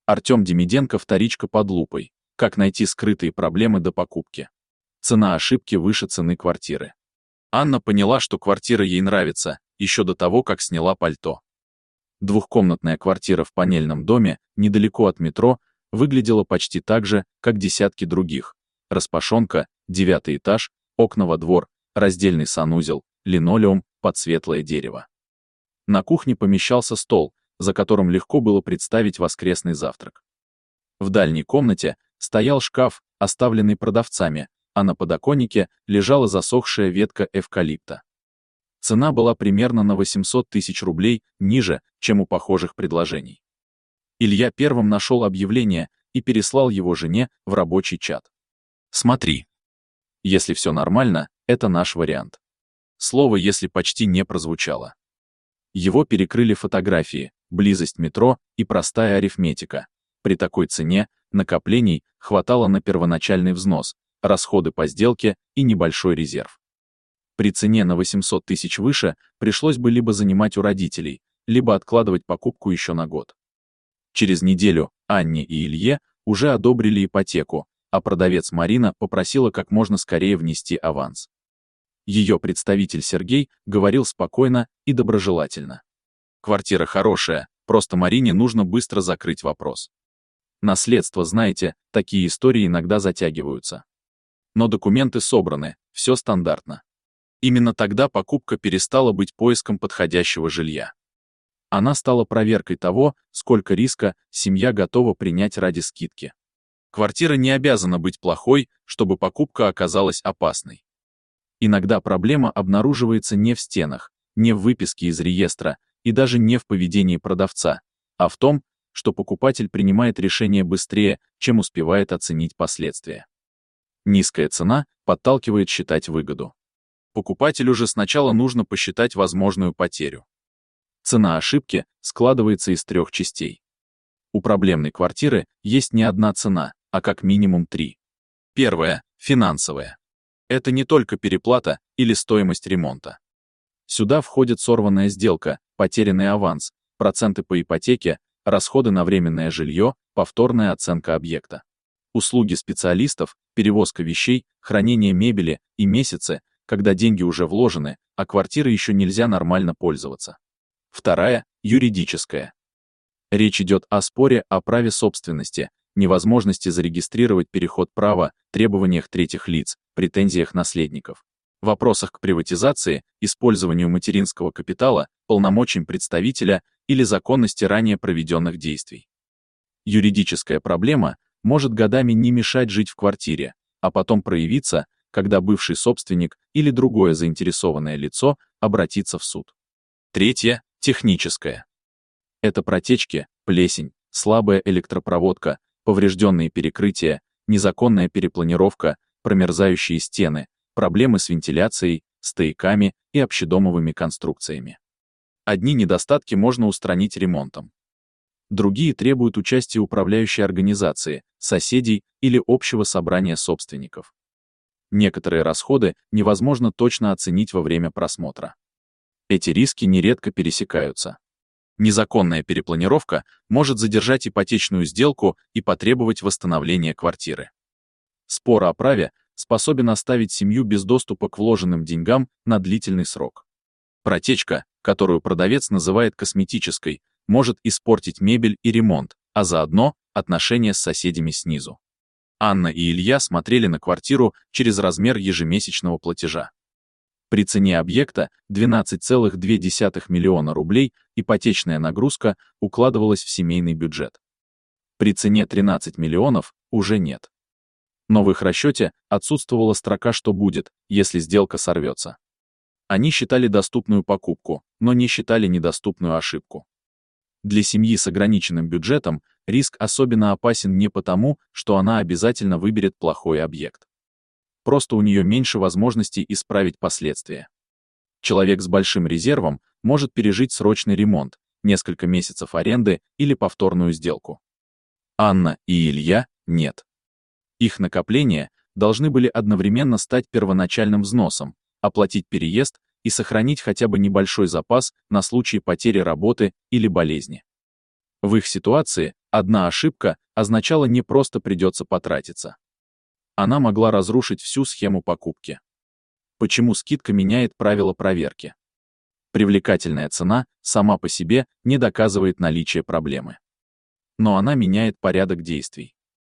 Артем Демиденко, вторичка под лупой. Как найти скрытые проблемы до покупки? Цена ошибки выше цены квартиры. Анна поняла, что квартира ей нравится, еще до того, как сняла пальто. Двухкомнатная квартира в панельном доме, недалеко от метро, выглядела почти так же, как десятки других. Распашонка, 9-й этаж, окна во двор, раздельный санузел, линолеум под светлое дерево. На кухне помещался стол, за которым легко было представить воскресный завтрак. В дальней комнате стоял шкаф, оставленный продавцами, а на подоконнике лежала засохшая ветка эвкалипта. Цена была примерно на 800 тысяч рублей ниже, чем у похожих предложений. Илья первым нашел объявление и переслал его жене в рабочий чат. «Смотри. Если все нормально, это наш вариант». Слово «если» почти не прозвучало. Его перекрыли фотографии, близость метро и простая арифметика. При такой цене накоплений хватало на первоначальный взнос, расходы по сделке и небольшой резерв. При цене на 800 тысяч выше пришлось бы либо занимать у родителей, либо откладывать покупку еще на год. Через неделю Анне и Илье уже одобрили ипотеку, а продавец Марина попросила как можно скорее внести аванс. Ее представитель Сергей говорил спокойно и доброжелательно. «Квартира хорошая, просто Марине нужно быстро закрыть вопрос. Наследство, знаете, такие истории иногда затягиваются. Но документы собраны, все стандартно». Именно тогда покупка перестала быть поиском подходящего жилья. Она стала проверкой того, сколько риска семья готова принять ради скидки. Квартира не обязана быть плохой, чтобы покупка оказалась опасной. Иногда проблема обнаруживается не в стенах, не в выписке из реестра и даже не в поведении продавца, а в том, что покупатель принимает решение быстрее, чем успевает оценить последствия. Низкая цена подталкивает считать выгоду. Покупателю же сначала нужно посчитать возможную потерю. Цена ошибки складывается из 3 частей. У проблемной квартиры есть не одна цена, а как минимум 3. Первая – финансовая. Это не только переплата или стоимость ремонта. Сюда входит сорванная сделка, потерянный аванс, проценты по ипотеке, расходы на временное жилье, повторная оценка объекта. Услуги специалистов, перевозка вещей, хранение мебели и месяцы, когда деньги уже вложены, а квартирой еще нельзя нормально пользоваться. Вторая – юридическая. Речь идет о споре о праве собственности, невозможности зарегистрировать переход права, требованиях третьих лиц, претензиях наследников, вопросах к приватизации, использованию материнского капитала, полномочиям представителя или законности ранее проведенных действий. Юридическая проблема может годами не мешать жить в квартире, а потом проявиться, когда бывший собственник или другое заинтересованное лицо обратится в суд. Третья – техническая. Это протечки, плесень, слабая электропроводка, поврежденные перекрытия, незаконная перепланировка, промерзающие стены, проблемы с вентиляцией, стояками и общедомовыми конструкциями. Одни недостатки можно устранить ремонтом. Другие требуют участия управляющей организации, соседей или общего собрания собственников. Некоторые расходы невозможно точно оценить во время просмотра. Эти риски нередко пересекаются. Незаконная перепланировка может задержать ипотечную сделку и потребовать восстановления квартиры. Спор о праве способен оставить семью без доступа к вложенным деньгам на длительный срок. Протечка, которую продавец называет косметической, может испортить мебель и ремонт, а заодно отношения с соседями снизу. Анна и Илья смотрели на квартиру через размер ежемесячного платежа. При цене объекта 12,2 миллиона рублей ипотечная нагрузка укладывалась в семейный бюджет. При цене 13 миллионов уже нет. Но в их расчете отсутствовала строка «что будет, если сделка сорвется». Они считали доступную покупку, но не считали недоступную ошибку. Для семьи с ограниченным бюджетом риск особенно опасен не потому, что она обязательно выберет плохой объект. Просто у нее меньше возможностей исправить последствия. Человек с большим резервом может пережить срочный ремонт, несколько месяцев аренды или повторную сделку. Анна и Илья – нет. Их накопления должны были одновременно стать первоначальным взносом, оплатить переезд и сохранить хотя бы небольшой запас на случай потери работы или болезни. В их ситуации Одна ошибка означала не просто придется потратиться. Она могла разрушить всю схему покупки. Почему скидка меняет правила проверки? Привлекательная цена сама по себе не доказывает наличие проблемы. Но она меняет порядок действий.